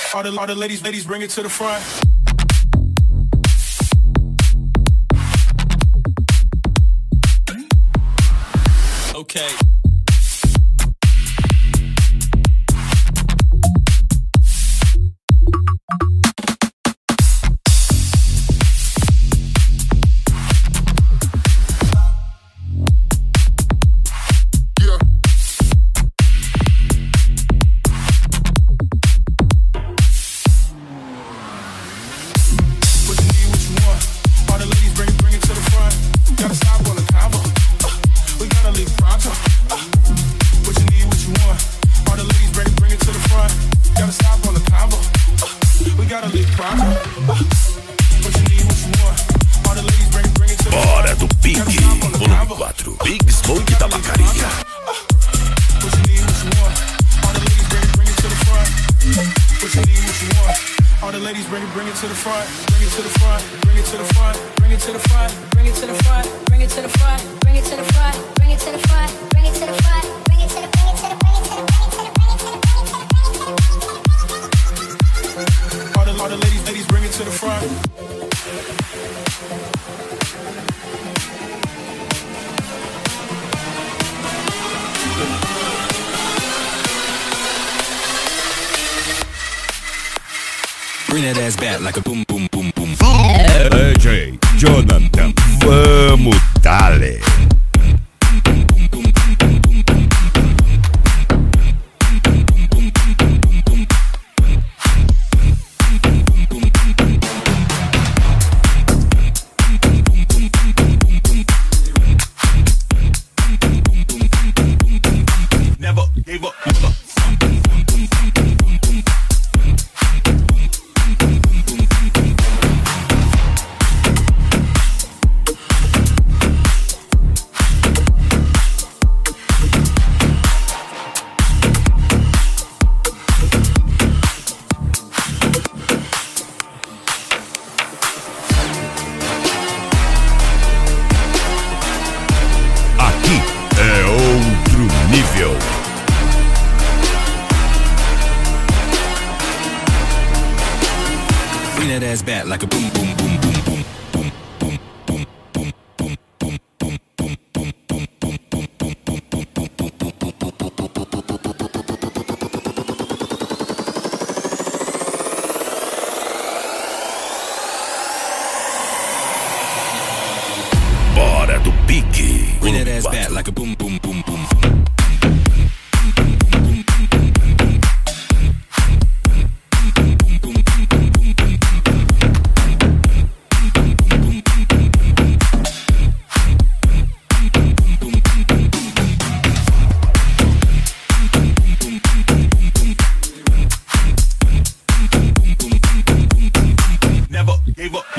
All the ladies bring it to the front. Okay. Hora do Big, volume 4, Big Smoke Tabacaria. All the ladies bring it to the front, bring it to the front, bring it to the front, bring it to the front, bring it to the front, bring it to the front, bring it to the front, bring it to the front, bring it to the front, bring it to the all the ladies bring it to the front. Bring that ass back like a boom, boom, boom, boom. DJ Jonathan, vamos dale. Never gave up. Aqui é outro nível. Bring that ass back like a boom, boom, boom, boom, boom. Hora do Big, Bring that volume ass 4. back like a boom, boom, boom, boom. Never gave up.